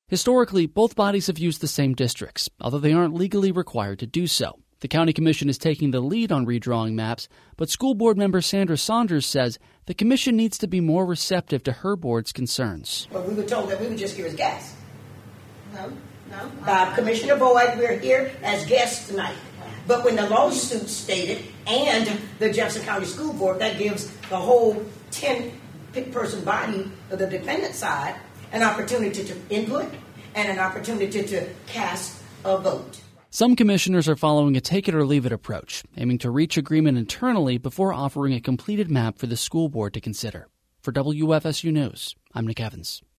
Historically, both bodies have used the same districts, although they aren't legally required to do so. The County Commission is taking the lead on redrawing maps, but school board member Sandra Saunders says the commission needs to be more receptive to her board's concerns. But we were told that we were just here as guests. No. By Commissioner Boyd, we're here as guests tonight. But when the lawsuit stated, and the Jefferson County School Board, that gives the whole 10-person body of the defendant side an opportunity to input and an opportunity to cast a vote. Some commissioners are following a take-it-or-leave-it approach, aiming to reach agreement internally before offering a completed map for the school board to consider. For WFSU News, I'm Nick Evans.